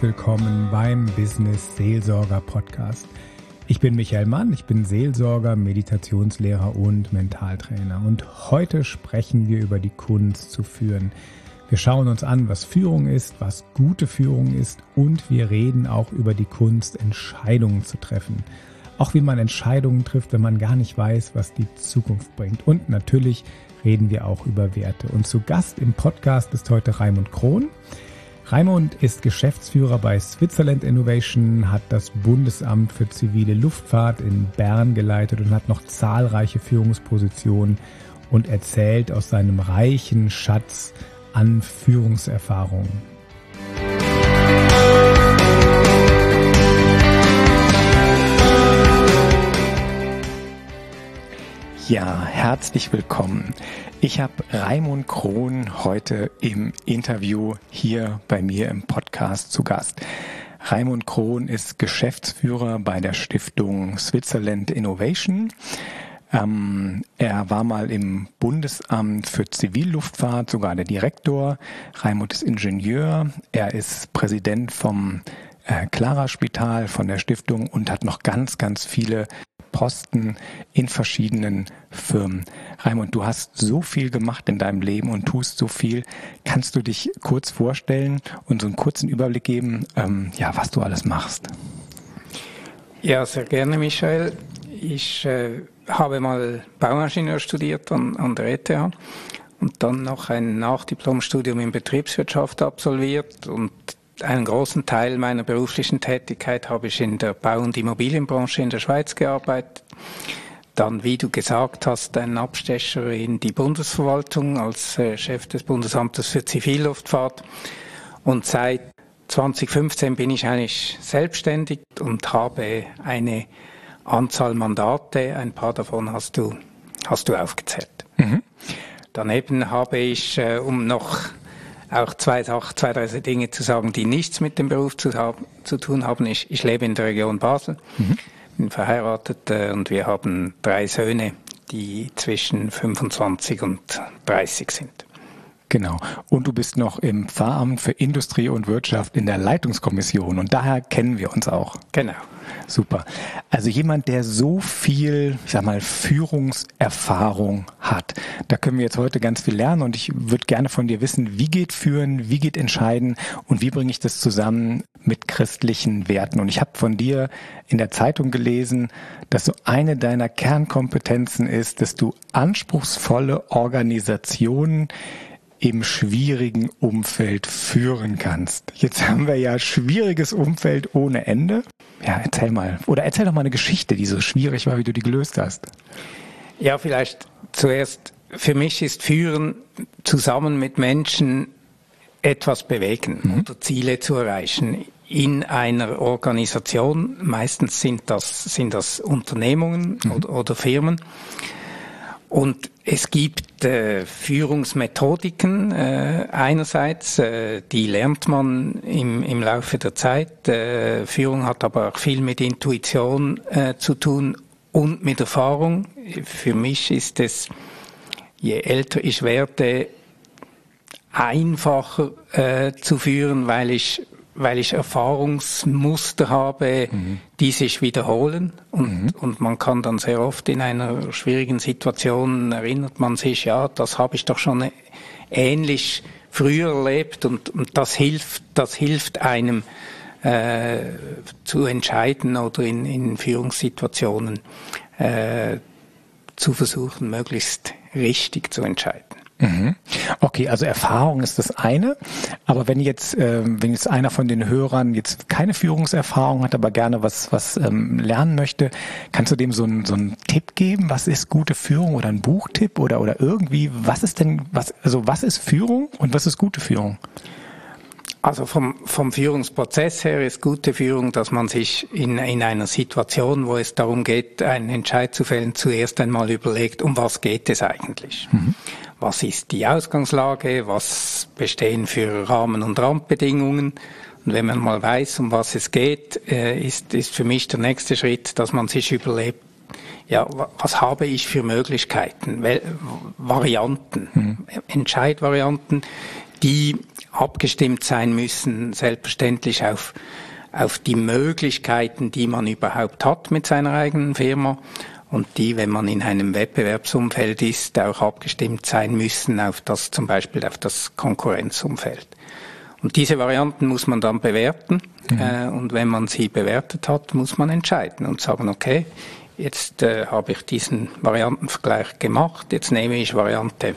willkommen beim Business Seelsorger Podcast. Ich bin Michael Mann, ich bin Seelsorger, Meditationslehrer und Mentaltrainer. Und heute sprechen wir über die Kunst zu führen. Wir schauen uns an, was Führung ist, was gute Führung ist und wir reden auch über die Kunst, Entscheidungen zu treffen. Auch wie man Entscheidungen trifft, wenn man gar nicht weiß, was die Zukunft bringt. Und natürlich reden wir auch über Werte. Und zu Gast im Podcast ist heute Raimund Krohn. Raimund ist Geschäftsführer bei Switzerland Innovation, hat das Bundesamt für zivile Luftfahrt in Bern geleitet und hat noch zahlreiche Führungspositionen und erzählt aus seinem reichen Schatz an Führungserfahrungen. Ja, herzlich willkommen. Ich habe Raimund Krohn heute im Interview hier bei mir im Podcast zu Gast. Raimund Krohn ist Geschäftsführer bei der Stiftung Switzerland Innovation. Er war mal im Bundesamt für Zivilluftfahrt, sogar der Direktor. Raimund ist Ingenieur. Er ist Präsident vom Clara-Spital von der Stiftung und hat noch ganz, ganz viele Posten in verschiedenen Firmen. Raimund, du hast so viel gemacht in deinem Leben und tust so viel. Kannst du dich kurz vorstellen und so einen kurzen Überblick geben, was du alles machst? Ja, sehr gerne, Michael. Ich habe mal Bauingenieur studiert an der ETH und dann noch ein Nachdiplomstudium in Betriebswirtschaft absolviert und einen großen Teil meiner beruflichen Tätigkeit habe ich in der Bau- und Immobilienbranche in der Schweiz gearbeitet. Dann, wie du gesagt hast, einen Abstecher in die Bundesverwaltung als Chef des Bundesamtes für Zivilluftfahrt. Und seit 2015 bin ich eigentlich selbstständig und habe eine Anzahl Mandate. Ein paar davon hast du aufgezählt. Mhm. Daneben habe ich, um noch auch zwei, drei Dinge zu sagen, die nichts mit dem Beruf zu tun haben. Ich lebe in der Region Basel, bin verheiratet und wir haben 3 Söhne, die zwischen 25 und 30 sind. Genau. Und du bist noch im Pfarramt für Industrie und Wirtschaft in der Leitungskommission und daher kennen wir uns auch. Genau. Super. Also jemand, der so viel, Führungserfahrung hat. Da können wir jetzt heute ganz viel lernen und ich würde gerne von dir wissen, wie geht Führen, wie geht Entscheiden und wie bringe ich das zusammen mit christlichen Werten? Und ich habe von dir in der Zeitung gelesen, dass so eine deiner Kernkompetenzen ist, dass du anspruchsvolle Organisationen im schwierigen Umfeld führen kannst. Jetzt haben wir ja schwieriges Umfeld ohne Ende. Ja, erzähl doch mal eine Geschichte, die so schwierig war, wie du die gelöst hast. Ja, vielleicht zuerst, für mich ist Führen zusammen mit Menschen etwas bewegen oder Ziele zu erreichen in einer Organisation. Meistens sind das Unternehmungen oder Firmen. Und es gibt Führungsmethodiken einerseits, die lernt man im Laufe der Zeit. Führung hat aber auch viel mit Intuition zu tun und mit Erfahrung. Für mich ist es, je älter ich werde, einfacher zu führen, weil ich Erfahrungsmuster habe, die sich wiederholen und man kann dann sehr oft in einer schwierigen Situation erinnert man sich, ja, das habe ich doch schon ähnlich früher erlebt und das hilft einem zu entscheiden oder in Führungssituationen zu versuchen, möglichst richtig zu entscheiden. Okay, also Erfahrung ist das eine, aber wenn jetzt einer von den Hörern jetzt keine Führungserfahrung hat, aber gerne was lernen möchte, kannst du dem so einen Tipp geben? Was ist gute Führung oder ein Buchtipp oder irgendwie, was ist Führung und was ist gute Führung? Also vom Führungsprozess her ist gute Führung, dass man sich in einer Situation, wo es darum geht, einen Entscheid zu fällen, zuerst einmal überlegt, um was geht es eigentlich? Was ist die Ausgangslage? Was bestehen für Rahmen- und Randbedingungen? Und wenn man mal weiß, um was es geht, ist für mich der nächste Schritt, dass man sich überlegt, ja, was habe ich für Möglichkeiten, Varianten, Entscheidvarianten, die abgestimmt sein müssen, selbstverständlich auf die Möglichkeiten, die man überhaupt hat mit seiner eigenen Firma und die, wenn man in einem Wettbewerbsumfeld ist, auch abgestimmt sein müssen zum Beispiel auf das Konkurrenzumfeld. Und diese Varianten muss man dann bewerten und wenn man sie bewertet hat, muss man entscheiden und sagen, okay, jetzt habe ich diesen Variantenvergleich gemacht, jetzt nehme ich Variante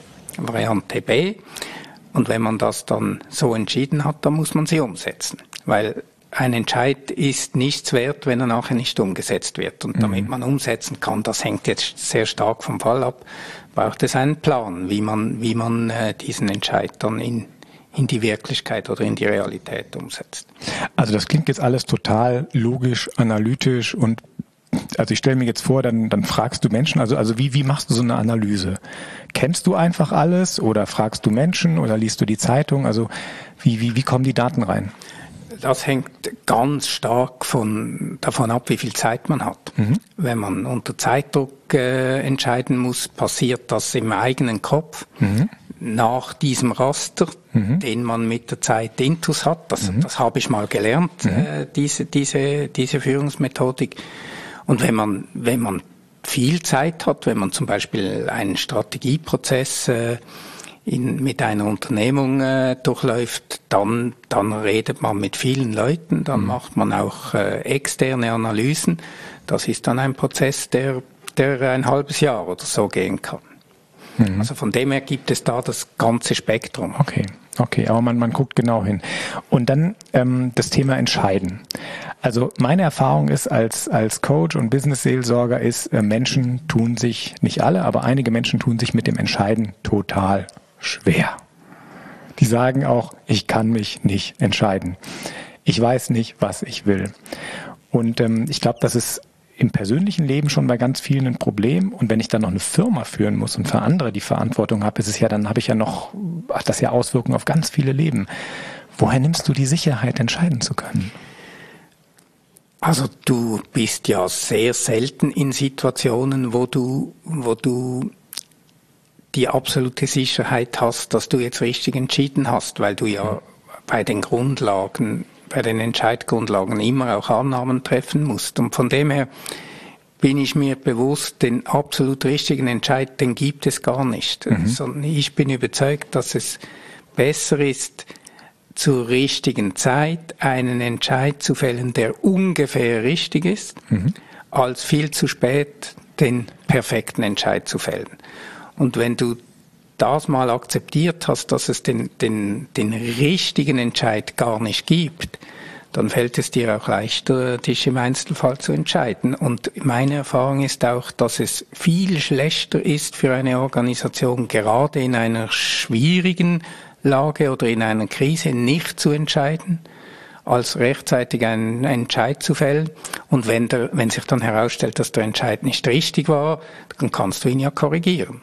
B und wenn man das dann so entschieden hat, dann muss man sie umsetzen, weil ein Entscheid ist nichts wert, wenn er nachher nicht umgesetzt wird. Und damit man umsetzen kann, das hängt jetzt sehr stark vom Fall ab, braucht es einen Plan, wie man diesen Entscheid dann in die Wirklichkeit oder in die Realität umsetzt. Also das klingt jetzt alles total logisch, analytisch und also ich stelle mir jetzt vor, dann fragst du Menschen, also wie machst du so eine Analyse? Kennst du einfach alles oder fragst du Menschen oder liest du die Zeitung? Also wie kommen die Daten rein? Das hängt ganz stark davon ab, wie viel Zeit man hat. Wenn man unter Zeitdruck entscheiden muss, passiert das im eigenen Kopf nach diesem Raster, den man mit der Zeit intus hat. Das habe ich mal gelernt, diese Führungsmethodik. Und wenn man viel Zeit hat, wenn man zum Beispiel einen Strategieprozess mit einer Unternehmung durchläuft, dann redet man mit vielen Leuten, dann macht man auch externe Analysen. Das ist dann ein Prozess, der ein halbes Jahr oder so gehen kann. Also von dem her gibt es da das ganze Spektrum. Okay, aber man guckt genau hin. Und dann das Thema Entscheiden. Also meine Erfahrung ist als Coach und Business-Seelsorger ist, Menschen tun sich, nicht alle, aber einige Menschen tun sich mit dem Entscheiden total schwer. Die sagen auch, ich kann mich nicht entscheiden. Ich weiß nicht, was ich will. Und ich glaube, das ist im persönlichen Leben schon bei ganz vielen ein Problem. Und wenn ich dann noch eine Firma führen muss und für andere die Verantwortung habe, hat das ja Auswirkungen auf ganz viele Leben. Woher nimmst du die Sicherheit, entscheiden zu können? Also du bist ja sehr selten in Situationen, wo du die absolute Sicherheit hast, dass du jetzt richtig entschieden hast, weil du ja bei den Entscheidgrundlagen immer auch Annahmen treffen musst. Und von dem her bin ich mir bewusst, den absolut richtigen Entscheid, den gibt es gar nicht. Sondern ich bin überzeugt, dass es besser ist, zur richtigen Zeit einen Entscheid zu fällen, der ungefähr richtig ist, als viel zu spät den perfekten Entscheid zu fällen. Und wenn du das mal akzeptiert hast, dass es den richtigen Entscheid gar nicht gibt, dann fällt es dir auch leichter, dich im Einzelfall zu entscheiden. Und meine Erfahrung ist auch, dass es viel schlechter ist für eine Organisation, gerade in einer schwierigen Lage oder in einer Krise nicht zu entscheiden, als rechtzeitig einen Entscheid zu fällen. Und wenn sich dann herausstellt, dass der Entscheid nicht richtig war, dann kannst du ihn ja korrigieren.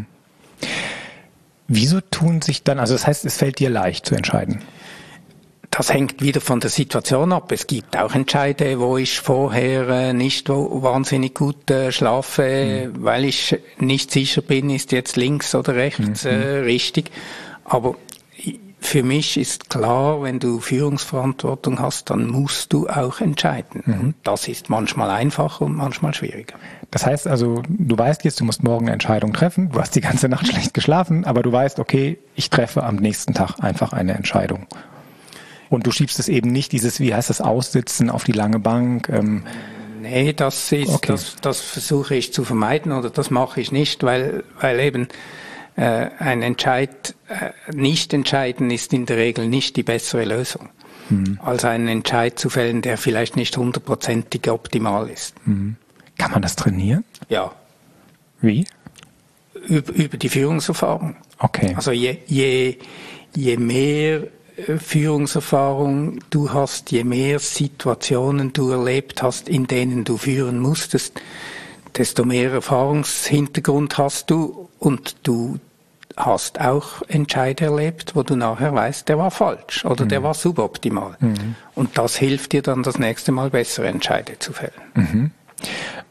Wieso tun sich dann, also das heißt, es fällt dir leicht zu entscheiden? Das hängt wieder von der Situation ab. Es gibt auch Entscheide, wo ich vorher nicht wahnsinnig gut schlafe, weil ich nicht sicher bin, ist jetzt links oder rechts richtig. Aber für mich ist klar, wenn du Führungsverantwortung hast, dann musst du auch entscheiden. Und das ist manchmal einfacher und manchmal schwieriger. Das heißt also, du weißt jetzt, du musst morgen eine Entscheidung treffen. Du hast die ganze Nacht schlecht geschlafen, aber du weißt, okay, ich treffe am nächsten Tag einfach eine Entscheidung. Und du schiebst es eben nicht, wie heißt das, Aussitzen auf die lange Bank? Nee, das versuche ich zu vermeiden oder das mache ich nicht, weil eben ein Entscheid, nicht entscheiden ist in der Regel nicht die bessere Lösung, als einen Entscheid zu fällen, der vielleicht nicht 100%ig optimal ist. Kann man das trainieren? Ja. Wie? Über die Führungserfahrung. Okay. Also je mehr Führungserfahrung du hast, je mehr Situationen du erlebt hast, in denen du führen musstest, desto mehr Erfahrungshintergrund hast du und du hast auch Entscheide erlebt, wo du nachher weißt, der war falsch oder der war suboptimal. Und das hilft dir dann das nächste Mal bessere Entscheide zu fällen.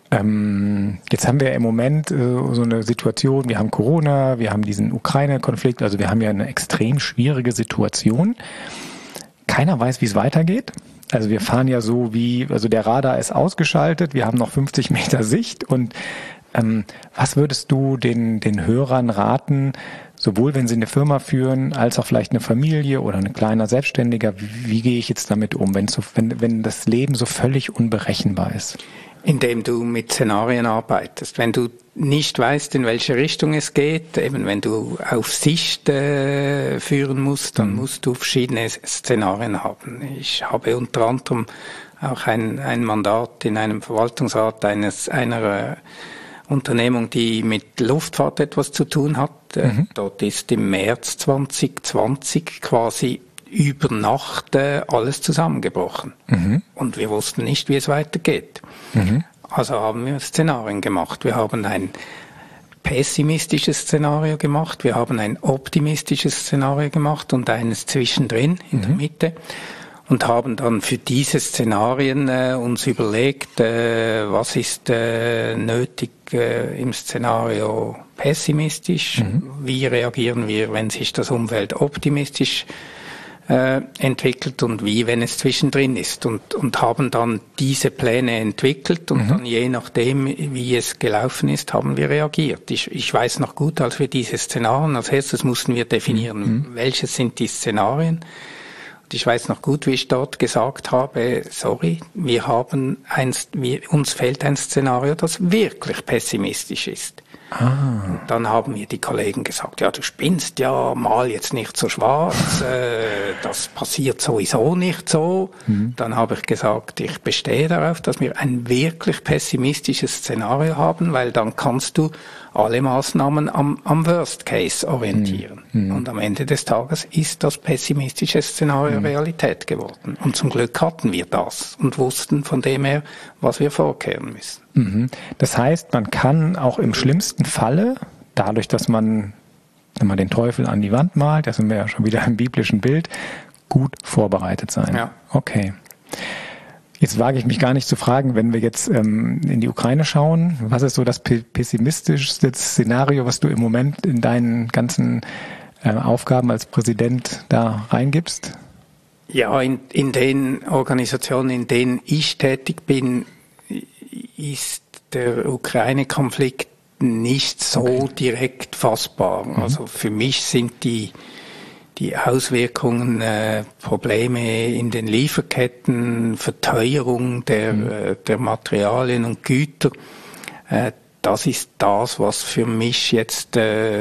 Jetzt haben wir im Moment so eine Situation, wir haben Corona, wir haben diesen Ukraine-Konflikt, also wir haben ja eine extrem schwierige Situation. Keiner weiß, wie es weitergeht. Also wir fahren ja so also der Radar ist ausgeschaltet, wir haben noch 50 Meter Sicht und was würdest du den Hörern raten, sowohl wenn sie eine Firma führen, als auch vielleicht eine Familie oder ein kleiner Selbstständiger, wie gehe ich jetzt damit um, wenn das Leben so völlig unberechenbar ist? Indem du mit Szenarien arbeitest. Wenn du nicht weißt, in welche Richtung es geht, eben wenn du auf Sicht führen musst, dann musst du verschiedene Szenarien haben. Ich habe unter anderem auch ein Mandat in einem Verwaltungsrat einer Unternehmung, die mit Luftfahrt etwas zu tun hat. Dort ist im März 2020 quasi über Nacht alles zusammengebrochen. Und wir wussten nicht, wie es weitergeht. Also haben wir Szenarien gemacht. Wir haben ein pessimistisches Szenario gemacht, wir haben ein optimistisches Szenario gemacht und eines zwischendrin in der Mitte. Und haben dann für diese Szenarien uns überlegt, was ist nötig im Szenario pessimistisch, wie reagieren wir, wenn sich das Umfeld optimistisch entwickelt und wie, wenn es zwischendrin ist und haben dann diese Pläne entwickelt und dann je nachdem, wie es gelaufen ist, haben wir reagiert. Ich weiß noch gut, als wir diese Szenarien, als erstes mussten wir definieren, welches sind die Szenarien. Und ich weiß noch gut, wie ich dort gesagt habe, sorry, uns fehlt ein Szenario, das wirklich pessimistisch ist. Und dann haben mir die Kollegen gesagt, ja, du spinnst ja, mal jetzt nicht so schwarz, das passiert sowieso nicht so. Dann habe ich gesagt, ich bestehe darauf, dass wir ein wirklich pessimistisches Szenario haben, weil dann kannst du alle Maßnahmen am Worst Case orientieren. Und am Ende des Tages ist das pessimistische Szenario Realität geworden. Und zum Glück hatten wir das und wussten von dem her, was wir vorkehren müssen. Das heißt, man kann auch im schlimmsten Falle, dadurch, dass man, wenn man den Teufel an die Wand malt, da sind wir ja schon wieder im biblischen Bild, gut vorbereitet sein. Ja. Okay. Jetzt wage ich mich gar nicht zu fragen, wenn wir jetzt in die Ukraine schauen, was ist so das pessimistischste Szenario, was du im Moment in deinen ganzen Aufgaben als Präsident da reingibst? Ja, in den Organisationen, in denen ich tätig bin, ist der Ukraine-Konflikt nicht so direkt fassbar. Also für mich sind die Auswirkungen, Probleme in den Lieferketten, Verteuerung der Materialien und Güter, das ist das, was für mich jetzt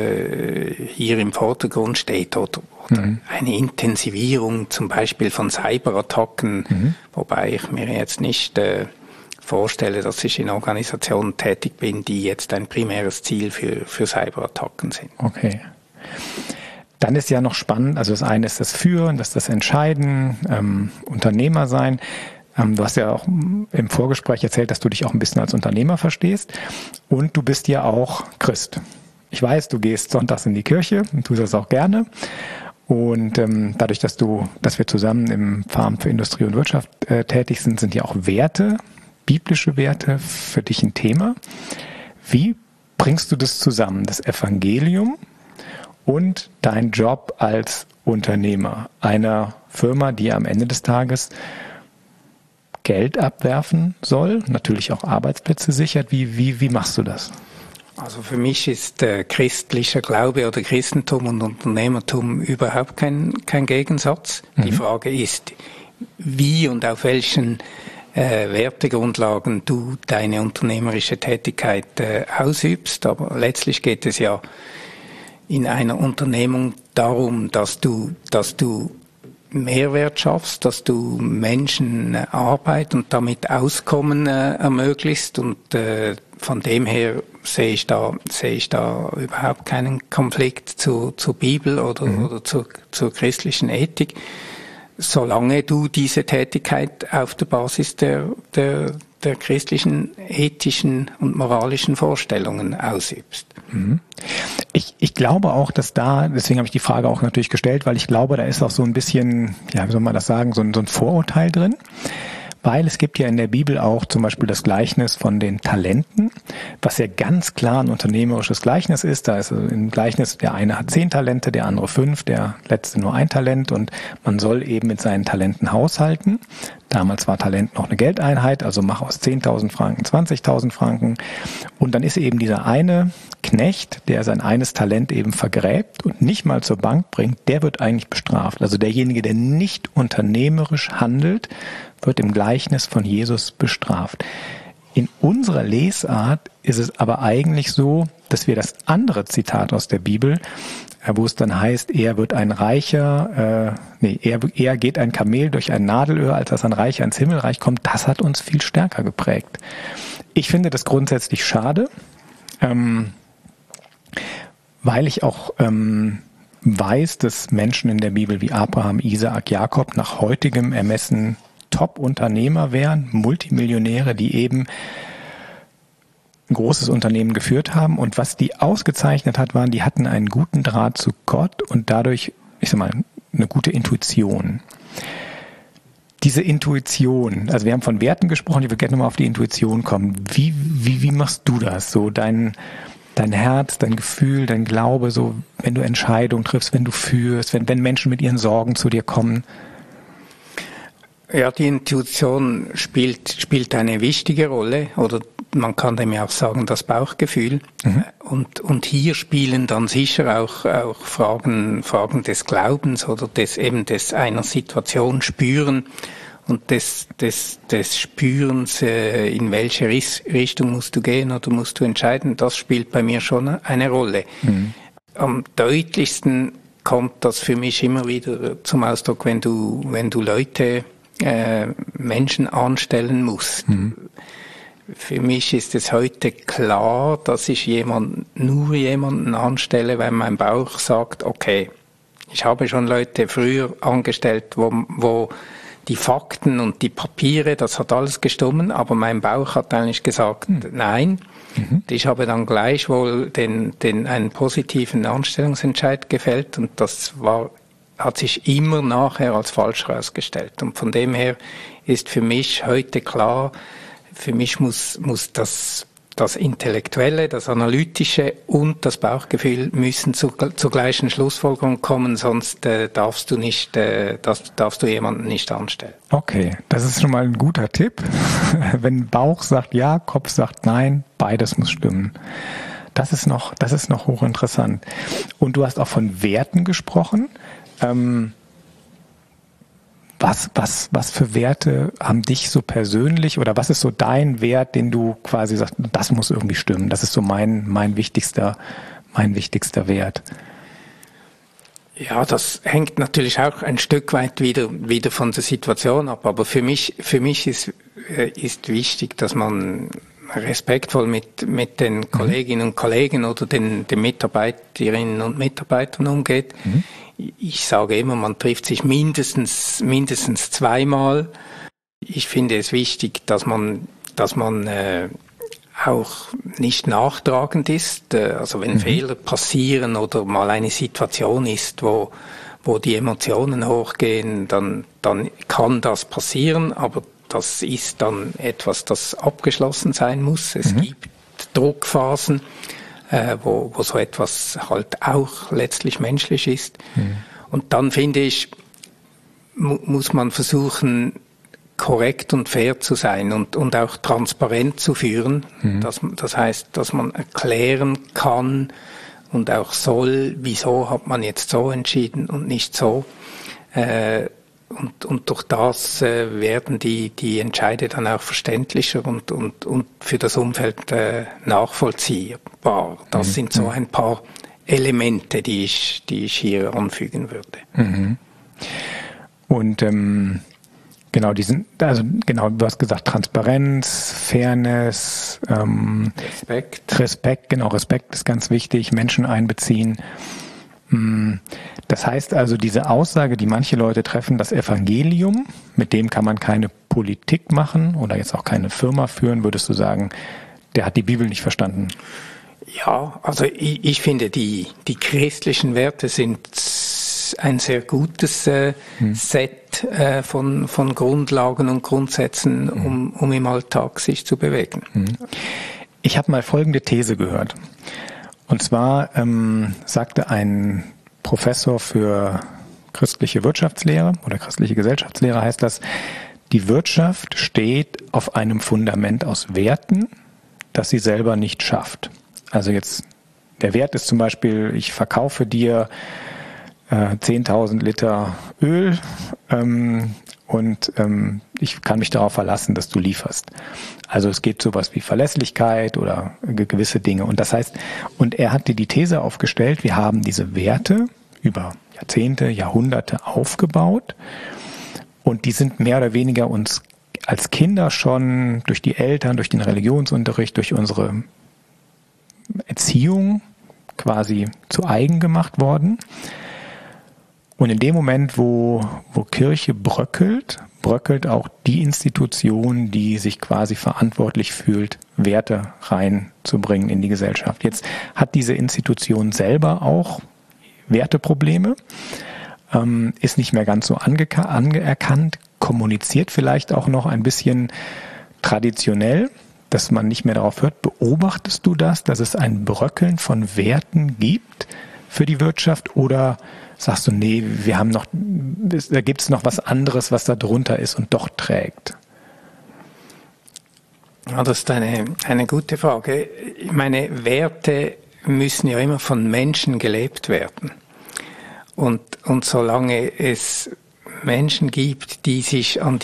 hier im Vordergrund steht. Oder eine Intensivierung zum Beispiel von Cyberattacken, wobei ich mir jetzt nicht vorstelle, dass ich in Organisationen tätig bin, die jetzt ein primäres Ziel für Cyberattacken sind. Okay. Dann ist ja noch spannend, also das eine ist das Führen, das Entscheiden, Unternehmer sein. Du hast ja auch im Vorgespräch erzählt, dass du dich auch ein bisschen als Unternehmer verstehst und du bist ja auch Christ. Ich weiß, du gehst sonntags in die Kirche und tust das auch gerne. Und dadurch, dass wir zusammen im Pfarramt für Industrie und Wirtschaft tätig sind ja auch Werte, biblische Werte für dich ein Thema. Wie bringst du das zusammen, das Evangelium und dein Job als Unternehmer einer Firma, die am Ende des Tages Geld abwerfen soll, natürlich auch Arbeitsplätze sichert? Wie machst du das? Also für mich ist christlicher Glaube oder Christentum und Unternehmertum überhaupt kein Gegensatz. Die Frage ist, wie und auf welchen Wertegrundlagen du deine unternehmerische Tätigkeit ausübst. Aber letztlich geht es ja in einer Unternehmung darum, dass du Mehrwert schaffst, dass du Menschen Arbeit und damit Auskommen ermöglichst und von dem her sehe ich da überhaupt keinen Konflikt zur Bibel oder zur christlichen Ethik, solange du diese Tätigkeit auf der Basis der christlichen, ethischen und moralischen Vorstellungen ausübst. Ich glaube auch, dass deswegen habe ich die Frage auch natürlich gestellt, weil ich glaube, da ist auch so ein bisschen, ja, wie soll man das sagen, so ein Vorurteil drin, weil es gibt ja in der Bibel auch zum Beispiel das Gleichnis von den Talenten, was ja ganz klar ein unternehmerisches Gleichnis ist. Da ist im Gleichnis, der eine hat 10 Talente, der andere 5, der letzte nur 1 Talent und man soll eben mit seinen Talenten haushalten. Damals war Talent noch eine Geldeinheit, also mach aus 10.000 Franken 20.000 Franken. Und dann ist eben dieser eine Knecht, der sein eines Talent eben vergräbt und nicht mal zur Bank bringt, der wird eigentlich bestraft. Also derjenige, der nicht unternehmerisch handelt, wird im Gleichnis von Jesus bestraft. In unserer Lesart ist es aber eigentlich so, dass wir das andere Zitat aus der Bibel, wo es dann heißt, eher geht ein Kamel durch ein Nadelöhr, als dass ein Reicher ins Himmelreich kommt, das hat uns viel stärker geprägt. Ich finde das grundsätzlich schade, weil ich auch weiß, dass Menschen in der Bibel wie Abraham, Isaak, Jakob nach heutigem Ermessen Top-Unternehmer wären, Multimillionäre, die eben ein großes Unternehmen geführt haben. Und was die ausgezeichnet hat, waren, die hatten einen guten Draht zu Gott und dadurch, ich sag mal, eine gute Intuition. Diese Intuition, also wir haben von Werten gesprochen, ich würde gerne nochmal auf die Intuition kommen. Wie machst du das? So dein Herz, dein Gefühl, dein Glaube, so wenn du Entscheidungen triffst, wenn du führst, wenn Menschen mit ihren Sorgen zu dir kommen? Ja, die Intuition spielt eine wichtige Rolle, oder man kann dem ja auch sagen, das Bauchgefühl. Mhm. Und hier spielen dann sicher auch Fragen des Glaubens oder des einer Situation spüren und des Spürens, in welche Richtung musst du gehen oder musst du entscheiden. Das spielt bei mir schon eine Rolle. Mhm. Am deutlichsten kommt das für mich immer wieder zum Ausdruck, wenn du Menschen anstellen musst. Mhm. Für mich ist es heute klar, dass ich nur jemanden anstelle, weil mein Bauch sagt, okay, ich habe schon Leute früher angestellt, wo die Fakten und die Papiere, das hat alles gestimmt, aber mein Bauch hat eigentlich gesagt, nein. Mhm. Ich habe dann gleichwohl einen positiven Anstellungsentscheid gefällt und das hat sich immer nachher als falsch herausgestellt. Und von dem her ist für mich heute klar, für mich muss das Intellektuelle, das Analytische und das Bauchgefühl müssen zur gleichen Schlussfolgerung kommen, sonst darfst du jemanden nicht anstellen. Okay, das ist schon mal ein guter Tipp. Wenn Bauch sagt ja, Kopf sagt nein, beides muss stimmen. Das ist noch hochinteressant. Und du hast auch von Werten gesprochen. Was für Werte haben dich so persönlich oder was ist so dein Wert, den du quasi sagst, das muss irgendwie stimmen, das ist so mein wichtigster Wert? Ja, das hängt natürlich auch ein Stück weit wieder von der Situation ab, aber für mich ist wichtig, dass man respektvoll mit den Kolleginnen und Kollegen oder den Mitarbeiterinnen und Mitarbeitern umgeht. Mhm. Ich sage immer, man trifft sich mindestens zweimal. Ich finde es wichtig, dass man auch nicht nachtragend ist. Also wenn Fehler passieren oder mal eine Situation ist, wo die Emotionen hochgehen, dann kann das passieren, aber das ist dann etwas, das abgeschlossen sein muss. Es gibt Druckphasen, wo so etwas halt auch letztlich menschlich ist. Mhm. Und dann finde ich, muss man versuchen, korrekt und fair zu sein und auch transparent zu führen. Mhm. Das heißt, dass man erklären kann und auch soll, wieso hat man jetzt so entschieden und nicht so. Und durch das werden die Entscheide dann auch verständlicher und für das Umfeld nachvollziehbar. Das sind so ein paar Elemente, die ich hier anfügen würde. Mhm. Und genau, du hast gesagt, Transparenz, Fairness, Respekt, Respekt ist ganz wichtig, Menschen einbeziehen. Das heißt also, diese Aussage, die manche Leute treffen, das Evangelium, mit dem kann man keine Politik machen oder jetzt auch keine Firma führen, würdest du sagen, der hat die Bibel nicht verstanden? Ja, also ich finde, die christlichen Werte sind ein sehr gutes Set genügend von Grundlagen und Grundsätzen, um im Alltag sich zu bewegen. Ich habe mal folgende These gehört. Und zwar sagte ein Professor für christliche Wirtschaftslehre oder christliche Gesellschaftslehre heißt das, die Wirtschaft steht auf einem Fundament aus Werten, das sie selber nicht schafft. Also jetzt, der Wert ist zum Beispiel, ich verkaufe dir 10.000 Liter Öl und ich kann mich darauf verlassen, dass du lieferst. Also es geht sowas wie Verlässlichkeit oder gewisse Dinge. Und das heißt, und er hat dir die These aufgestellt, wir haben diese Werte über Jahrzehnte, Jahrhunderte aufgebaut und die sind mehr oder weniger uns als Kinder schon durch die Eltern, durch den Religionsunterricht, durch unsere Erziehung quasi zu eigen gemacht worden. Und in dem Moment, wo Kirche bröckelt auch die Institution, die sich quasi verantwortlich fühlt, Werte reinzubringen in die Gesellschaft. Jetzt hat diese Institution selber auch Werteprobleme, ist nicht mehr ganz so anerkannt, kommuniziert vielleicht auch noch ein bisschen traditionell, dass man nicht mehr darauf hört. Beobachtest du das, dass es ein Bröckeln von Werten gibt für die Wirtschaft oder sagst du, nee, da gibt es noch was anderes, was da drunter ist und doch trägt? Ja, das ist eine gute Frage. Ich meine, Werte müssen ja immer von Menschen gelebt werden. Und solange es Menschen gibt, die sich an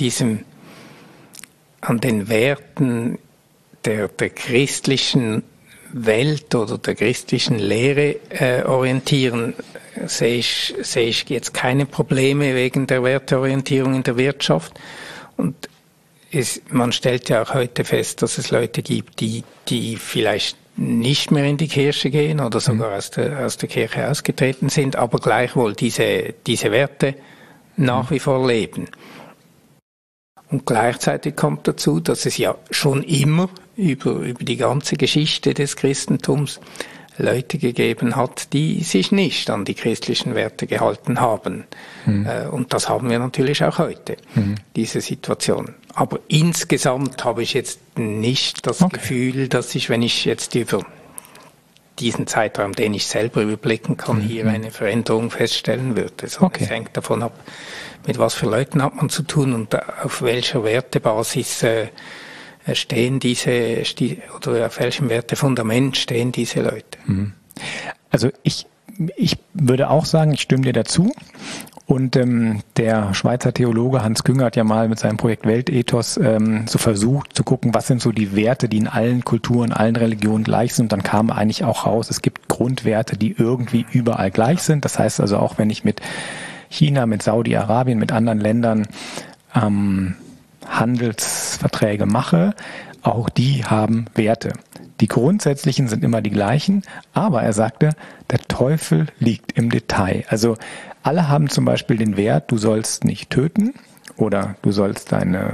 den Werten der christlichen Welt oder der christlichen Lehre orientieren, sehe ich jetzt keine Probleme wegen der Werteorientierung in der Wirtschaft. Und man stellt ja auch heute fest, dass es Leute gibt, die vielleicht nicht mehr in die Kirche gehen oder sogar aus der Kirche ausgetreten sind, aber gleichwohl diese Werte nach wie vor leben. Und gleichzeitig kommt dazu, dass es ja schon immer über die ganze Geschichte des Christentums Leute gegeben hat, die sich nicht an die christlichen Werte gehalten haben. Und das haben wir natürlich auch heute, diese Situation. Aber insgesamt habe ich jetzt nicht das Gefühl, dass wenn ich jetzt über diesen Zeitraum, den ich selber überblicken kann, hier eine Veränderung feststellen würde. So, es hängt davon ab, mit was für Leuten hat man zu tun und auf welcher Wertebasis stehen oder auf welchem Wertefundament stehen diese Leute. Also ich würde auch sagen, ich stimme dir dazu. Und der Schweizer Theologe Hans Künger hat ja mal mit seinem Projekt Weltethos so versucht zu gucken, was sind so die Werte, die in allen Kulturen, allen Religionen gleich sind. Und dann kam eigentlich auch raus, es gibt Grundwerte, die irgendwie überall gleich sind. Das heißt also auch, wenn ich mit China, mit Saudi-Arabien, mit anderen Ländern Handelsverträge mache, auch die haben Werte. Die grundsätzlichen sind immer die gleichen, aber er sagte, der Teufel liegt im Detail. Also alle haben zum Beispiel den Wert, du sollst nicht töten oder du sollst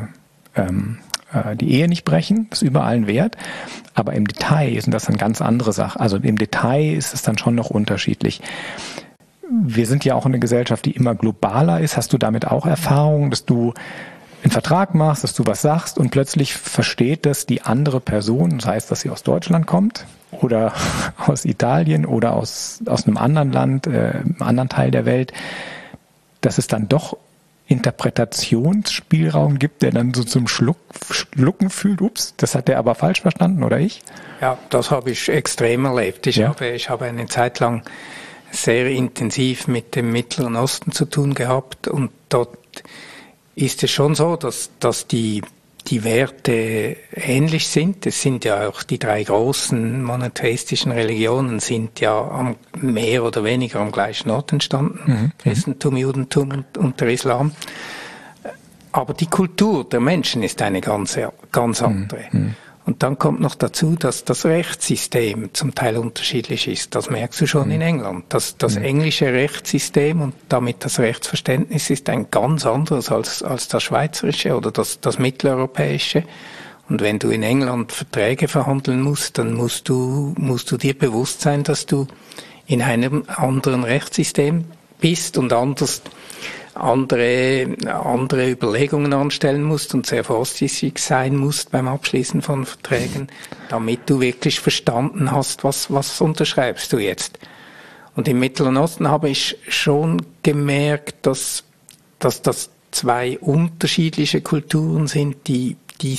die Ehe nicht brechen, das ist überall ein Wert, aber im Detail sind das eine ganz andere Sache. Also im Detail ist es dann schon noch unterschiedlich. Wir sind ja auch eine Gesellschaft, die immer globaler ist. Hast du damit auch Erfahrungen, dass du einen Vertrag machst, dass du was sagst und plötzlich versteht das die andere Person, das heißt, dass sie aus Deutschland kommt oder aus Italien oder aus einem anderen Land, einem anderen Teil der Welt, dass es dann doch Interpretationsspielraum gibt, der dann so zum Schlucken fühlt, ups, das hat der aber falsch verstanden, oder ich? Ja, das habe ich extrem erlebt. Ich habe eine Zeit lang sehr intensiv mit dem Mittleren Osten zu tun gehabt und dort ist es schon so, dass die Werte ähnlich sind. Es sind ja auch die drei großen monotheistischen Religionen sind ja mehr oder weniger am gleichen Ort entstanden. Christentum, Judentum und der Islam. Aber die Kultur der Menschen ist eine ganz andere. Und dann kommt noch dazu, dass das Rechtssystem zum Teil unterschiedlich ist. Das merkst du schon in England. Das englische Rechtssystem und damit das Rechtsverständnis ist ein ganz anderes als das schweizerische oder das mitteleuropäische. Und wenn du in England Verträge verhandeln musst, dann musst du dir bewusst sein, dass du in einem anderen Rechtssystem bist und andere Überlegungen anstellen musst und sehr vorsichtig sein musst beim Abschließen von Verträgen, damit du wirklich verstanden hast, was unterschreibst du jetzt. Und im Mittleren Osten habe ich schon gemerkt, dass das zwei unterschiedliche Kulturen sind, die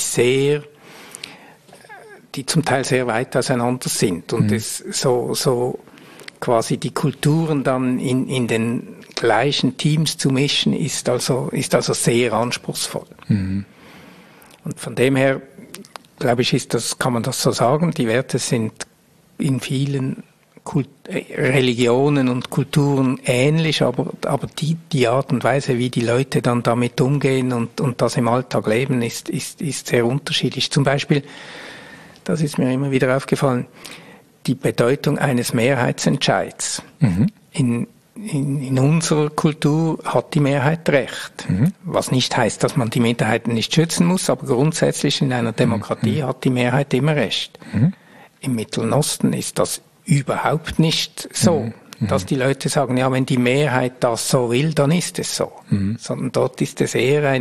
zum Teil sehr weit auseinander sind und es so quasi die Kulturen dann in den gleichen Teams zu mischen, ist also sehr anspruchsvoll. Mhm. Und von dem her, glaube ich, kann man das so sagen, die Werte sind in vielen Religionen und Kulturen ähnlich, aber die Art und Weise, wie die Leute dann damit umgehen und das im Alltag leben, ist sehr unterschiedlich. Zum Beispiel, das ist mir immer wieder aufgefallen, die Bedeutung eines Mehrheitsentscheids. Mhm. In unserer Kultur hat die Mehrheit Recht. Mhm. Was nicht heißt, dass man die Minderheiten nicht schützen muss, aber grundsätzlich in einer Demokratie hat die Mehrheit immer Recht. Mhm. Im Mittleren Osten ist das überhaupt nicht so, dass die Leute sagen, ja, wenn die Mehrheit das so will, dann ist es so. Mhm. Sondern dort ist es eher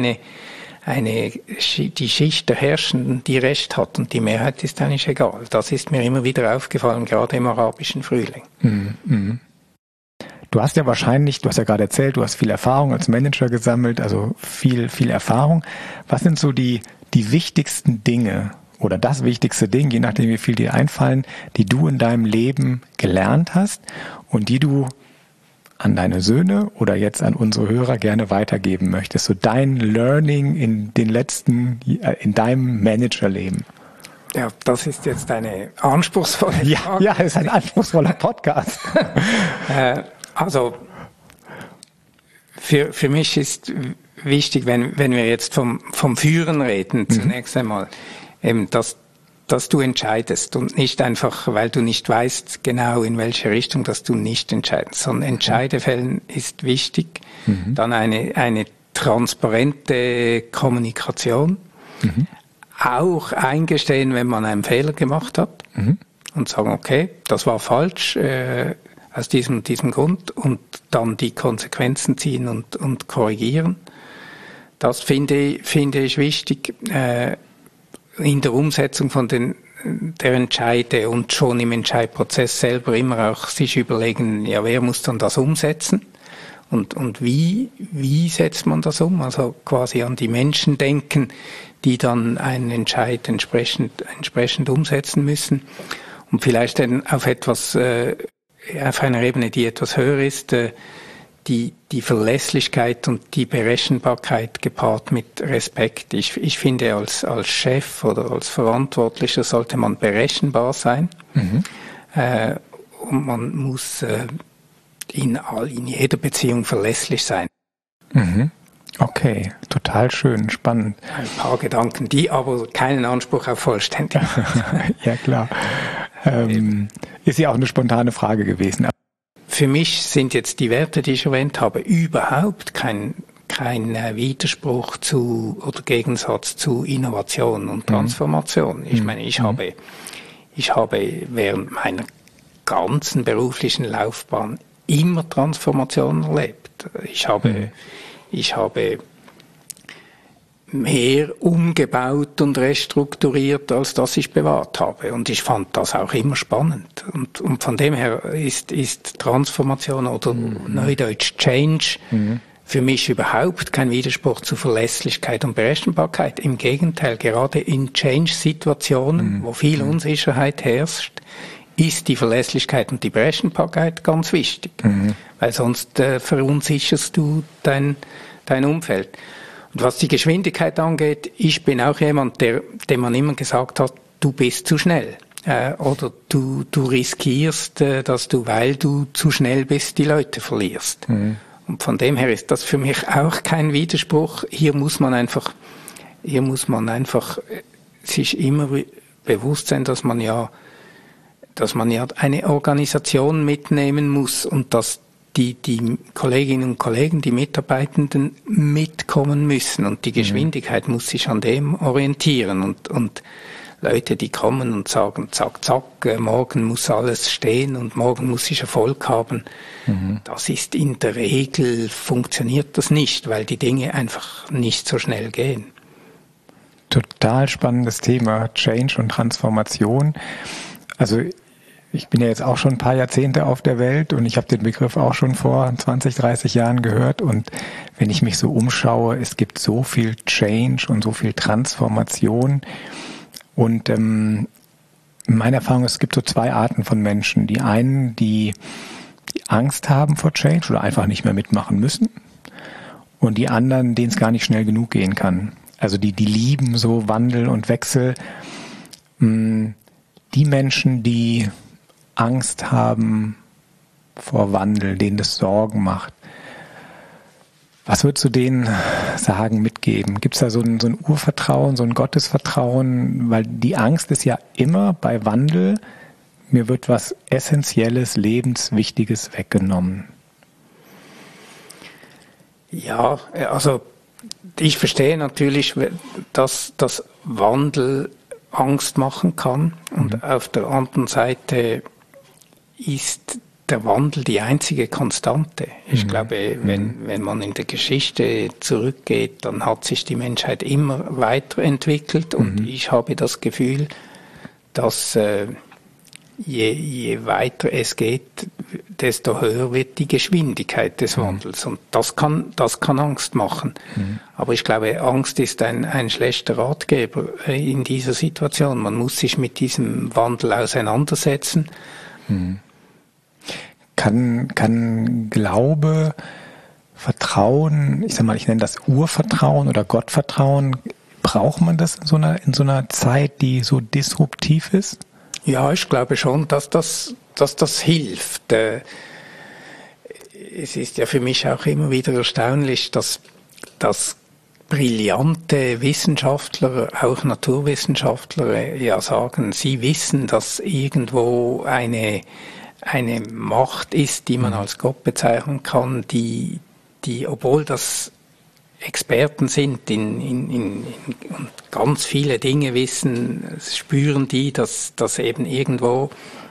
die Schicht der Herrschenden, die Recht hat und die Mehrheit ist eigentlich egal. Das ist mir immer wieder aufgefallen, gerade im arabischen Frühling. Mhm. Du hast ja gerade erzählt, du hast viel Erfahrung als Manager gesammelt, also viel Erfahrung. Was sind so die wichtigsten Dinge oder das wichtigste Ding, je nachdem wie viel dir einfallen, die du in deinem Leben gelernt hast und die du an deine Söhne oder jetzt an unsere Hörer gerne weitergeben möchtest? So dein Learning in deinem Managerleben. Ja, das ist jetzt eine anspruchsvolle Frage. Ja, es ist ein anspruchsvoller Podcast. Also für mich ist wichtig, wenn wir jetzt vom Führen reden, zunächst einmal, eben, dass du entscheidest und nicht einfach, weil du nicht weißt genau in welche Richtung, dass du nicht entscheidest, sondern Entscheidefällen ist wichtig. Mhm. Dann eine transparente Kommunikation. Mhm. Auch eingestehen, wenn man einen Fehler gemacht hat und sagen, okay, das war falsch aus diesem Grund und dann die Konsequenzen ziehen und korrigieren. Das finde ich wichtig in der Umsetzung der Entscheide und schon im Entscheidprozess selber immer auch sich überlegen, ja, wer muss dann das umsetzen und wie setzt man das um? Also quasi an die Menschen denken, die dann einen Entscheid entsprechend umsetzen müssen. Und vielleicht dann auf einer Ebene, die etwas höher ist, die Verlässlichkeit und die Berechenbarkeit gepaart mit Respekt. Ich finde, als Chef oder als Verantwortlicher sollte man berechenbar sein. Mhm. Und man muss in jeder Beziehung verlässlich sein. Mhm. Okay, total schön, spannend. Ein paar Gedanken, die aber keinen Anspruch auf Vollständigkeit haben. Ja, klar. Ist ja auch eine spontane Frage gewesen. Für mich sind jetzt die Werte, die ich erwähnt habe, überhaupt kein Widerspruch oder Gegensatz zu Innovation und Transformation. Ich meine, ich habe während meiner ganzen beruflichen Laufbahn immer Transformation erlebt. Ich habe mehr umgebaut und restrukturiert, als dass ich bewahrt habe. Und ich fand das auch immer spannend. Und von dem her ist Transformation oder Neudeutsch Change für mich überhaupt kein Widerspruch zu Verlässlichkeit und Berechenbarkeit. Im Gegenteil, gerade in Change-Situationen, wo viel Unsicherheit herrscht, ist die Verlässlichkeit und die Berechenbarkeit ganz wichtig. Weil sonst verunsicherst du dein Umfeld. Und was die Geschwindigkeit angeht, ich bin auch jemand, dem man immer gesagt hat, du bist zu schnell. Oder du riskierst, dass du, weil du zu schnell bist, die Leute verlierst. Und von dem her ist das für mich auch kein Widerspruch. Hier muss man einfach sich immer bewusst sein, dass man ja eine Organisation mitnehmen muss und dass die Kolleginnen und Kollegen, die Mitarbeitenden mitkommen müssen und die Geschwindigkeit muss sich an dem orientieren und Leute, die kommen und sagen, zack, zack, morgen muss alles stehen und morgen muss ich Erfolg haben. Das ist in der Regel, funktioniert das nicht, weil die Dinge einfach nicht so schnell gehen. Total spannendes Thema, Change und Transformation. Also ich bin ja jetzt auch schon ein paar Jahrzehnte auf der Welt und ich habe den Begriff auch schon vor 20, 30 Jahren gehört. Und wenn ich mich so umschaue, es gibt so viel Change und so viel Transformation. Und in meiner Erfahrung, es gibt so zwei Arten von Menschen. Die einen, die Angst haben vor Change oder einfach nicht mehr mitmachen müssen. Und die anderen, denen es gar nicht schnell genug gehen kann. Also die lieben so Wandel und Wechsel. Die Menschen, die Angst haben vor Wandel, denen das Sorgen macht. Was würdest du denen sagen, mitgeben? Gibt es da so ein Urvertrauen, so ein Gottesvertrauen? Weil die Angst ist ja immer bei Wandel, mir wird was Essentielles, Lebenswichtiges weggenommen. Ja, also ich verstehe natürlich, dass das Wandel Angst machen kann. Und auf der anderen Seite ist der Wandel die einzige Konstante. Ich glaube, wenn man in der Geschichte zurückgeht, dann hat sich die Menschheit immer weiterentwickelt. Und ich habe das Gefühl, dass je weiter es geht, desto höher wird die Geschwindigkeit des Wandels. Und das kann Angst machen. Aber ich glaube, Angst ist ein schlechter Ratgeber in dieser Situation. Man muss sich mit diesem Wandel auseinandersetzen. Kann Glaube, Vertrauen, ich nenne das Urvertrauen oder Gottvertrauen, braucht man das in so einer Zeit, die so disruptiv ist? Ja, ich glaube schon, dass das hilft. Es ist ja für mich auch immer wieder erstaunlich, dass brillante Wissenschaftler, auch Naturwissenschaftler, ja sagen, sie wissen, dass irgendwo eine Macht ist, die man als Gott bezeichnen kann, die obwohl das Experten sind und ganz viele Dinge wissen, spüren die, dass eben irgendwo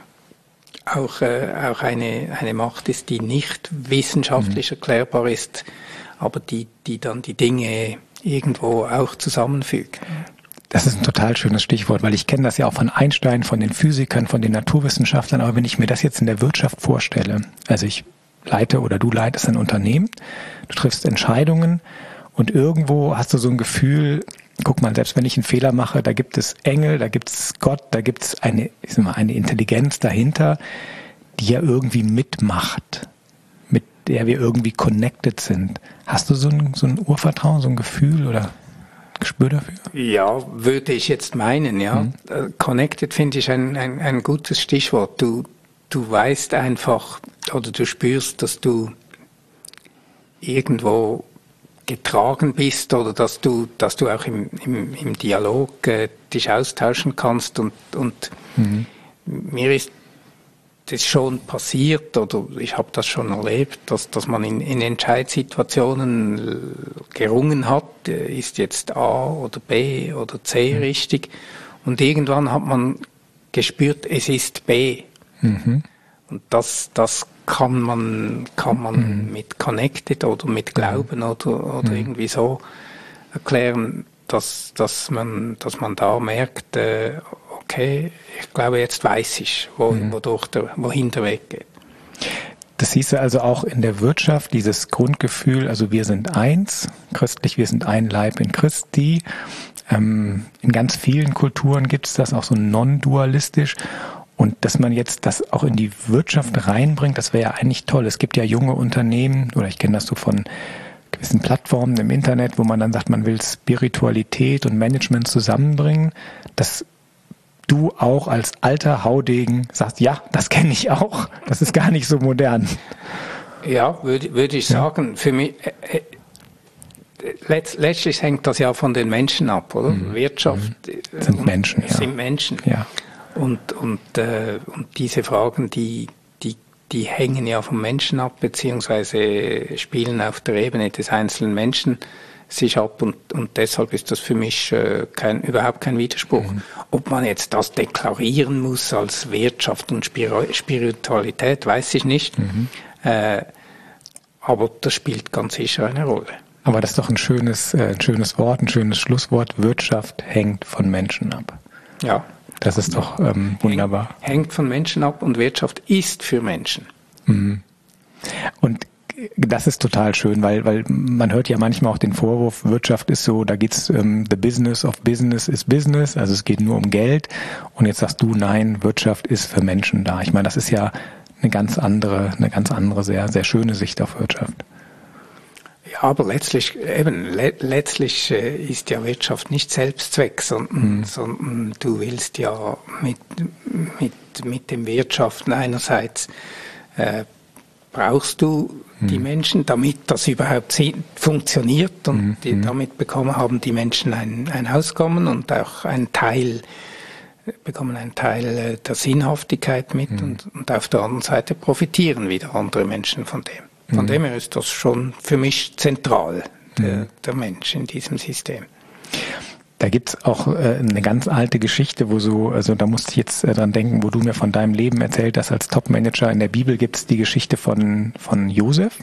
auch eine Macht ist, die nicht wissenschaftlich erklärbar ist, aber die dann die Dinge irgendwo auch zusammenfügt. Das ist ein total schönes Stichwort, weil ich kenne das ja auch von Einstein, von den Physikern, von den Naturwissenschaftlern, aber wenn ich mir das jetzt in der Wirtschaft vorstelle, also ich leite oder du leitest ein Unternehmen, du triffst Entscheidungen und irgendwo hast du so ein Gefühl, guck mal, selbst wenn ich einen Fehler mache, da gibt es Engel, da gibt es Gott, da gibt es eine Intelligenz dahinter, die ja irgendwie mitmacht, mit der wir irgendwie connected sind. Hast du so ein Urvertrauen, so ein Gefühl oder Gespür dafür? Ja, würde ich jetzt meinen, ja. Connected finde ich ein gutes Stichwort. Du weißt einfach oder du spürst, dass du irgendwo getragen bist oder dass du auch im Dialog dich austauschen kannst und mir ist das schon passiert oder ich habe das schon erlebt, dass man in Entscheidssituationen gerungen hat, ist jetzt A oder B oder C richtig und irgendwann hat man gespürt, es ist B. Und das kann man mit Connected oder mit Glauben oder irgendwie so erklären, dass man da merkt, okay, ich glaube, jetzt weiß ich, wohin der Weg geht. Das hieße also auch in der Wirtschaft, dieses Grundgefühl, also wir sind eins, christlich, wir sind ein Leib in Christi. In ganz vielen Kulturen gibt es das auch so non-dualistisch. Und dass man jetzt das auch in die Wirtschaft reinbringt, das wäre ja eigentlich toll. Es gibt ja junge Unternehmen, oder ich kenne das so von gewissen Plattformen im Internet, wo man dann sagt, man will Spiritualität und Management zusammenbringen, dass du auch als alter Haudegen sagst, ja, das kenne ich auch, das ist gar nicht so modern. Ja, würde ich sagen. Für mich, letztlich hängt das ja von den Menschen ab, oder? Wirtschaft sind Menschen, ja. Sind Menschen. Ja. Und diese Fragen, die hängen ja vom Menschen ab, beziehungsweise spielen auf der Ebene des einzelnen Menschen sich ab und deshalb ist das für mich überhaupt kein Widerspruch. Ob man jetzt das deklarieren muss als Wirtschaft und Spiritualität, weiß ich nicht. Aber das spielt ganz sicher eine Rolle. Aber das ist doch ein schönes Wort, ein schönes Schlusswort. Wirtschaft hängt von Menschen ab. Ja. Das ist doch wunderbar. Hängt von Menschen ab und Wirtschaft ist für Menschen. Und das ist total schön, weil man hört ja manchmal auch den Vorwurf, Wirtschaft ist so, da geht's the business of business is business, also es geht nur um Geld. Und jetzt sagst du, nein, Wirtschaft ist für Menschen da. Ich meine, das ist ja eine ganz andere, sehr, sehr schöne Sicht auf Wirtschaft. Ja, aber letztlich ist ja Wirtschaft nicht Selbstzweck, sondern du willst ja mit dem Wirtschaften einerseits brauchst du die Menschen, damit das überhaupt funktioniert und damit haben die Menschen ein Auskommen und auch bekommen einen Teil der Sinnhaftigkeit mit und auf der anderen Seite profitieren wieder andere Menschen von dem. Von dem her ist das schon für mich zentral, der Mensch in diesem System. Da gibt's auch eine ganz alte Geschichte, da musste ich jetzt dran denken, wo du mir von deinem Leben erzählt hast als Topmanager. In der Bibel gibt's die Geschichte von Josef.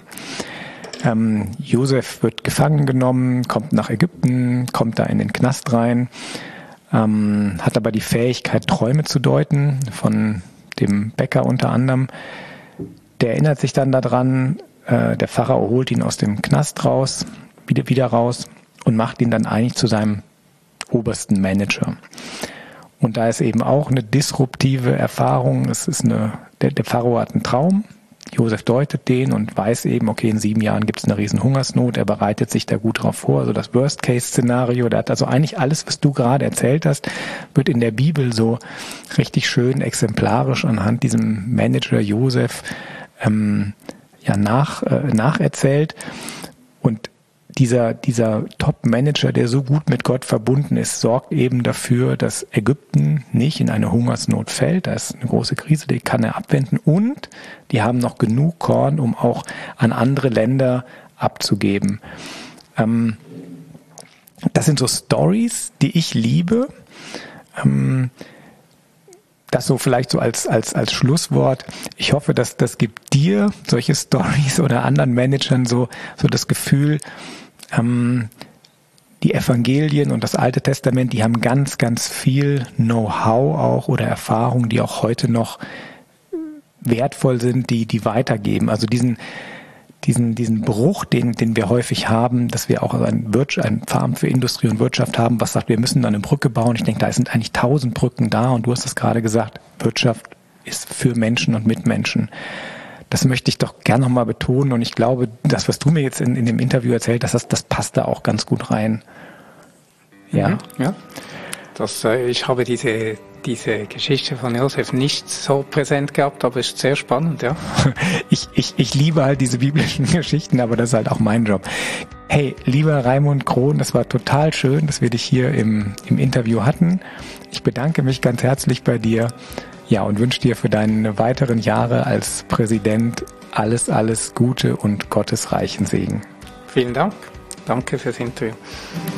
Josef wird gefangen genommen, kommt nach Ägypten, kommt da in den Knast rein, hat aber die Fähigkeit, Träume zu deuten, von dem Bäcker unter anderem. Der erinnert sich dann daran, der Pharao holt ihn aus dem Knast raus, wieder raus und macht ihn dann eigentlich zu seinem obersten Manager. Und da ist eben auch eine disruptive Erfahrung. Es ist der Pharao hat einen Traum, Josef deutet den und weiß eben, okay, in 7 Jahren gibt es eine riesen Hungersnot, er bereitet sich da gut drauf vor, also das Worst-Case-Szenario, der hat also eigentlich alles, was du gerade erzählt hast, wird in der Bibel so richtig schön exemplarisch anhand diesem Manager Josef nacherzählt. Und dieser Top-Manager, der so gut mit Gott verbunden ist, sorgt eben dafür, dass Ägypten nicht in eine Hungersnot fällt. Da ist eine große Krise, die kann er abwenden. Und die haben noch genug Korn, um auch an andere Länder abzugeben. Das sind so Stories, die ich liebe. Das so vielleicht so als Schlusswort. Ich hoffe, dass das gibt dir solche Stories oder anderen Managern so das Gefühl, die Evangelien und das Alte Testament, die haben ganz, ganz viel Know-how auch oder Erfahrung, die auch heute noch wertvoll sind, die weitergeben. Also diesen Bruch, den wir häufig haben, dass wir auch ein Farm für Industrie und Wirtschaft haben, was sagt, wir müssen dann eine Brücke bauen. Ich denke, da sind eigentlich 1000 Brücken da und du hast es gerade gesagt, Wirtschaft ist für Menschen und mit Menschen. Das möchte ich doch gerne nochmal betonen und ich glaube, das, was du mir jetzt in dem Interview erzählt hast, das passt da auch ganz gut rein. Ja? Ja. Ich habe diese Geschichte von Josef nicht so präsent gehabt, aber es ist sehr spannend, ja. Ich liebe halt diese biblischen Geschichten, aber das ist halt auch mein Job. Hey, lieber Raimund Krohn, das war total schön, dass wir dich hier im Interview hatten. Ich bedanke mich ganz herzlich bei dir. Ja, und wünsche dir für deine weiteren Jahre als Präsident alles Gute und Gottes reichen Segen. Vielen Dank. Danke fürs Interview.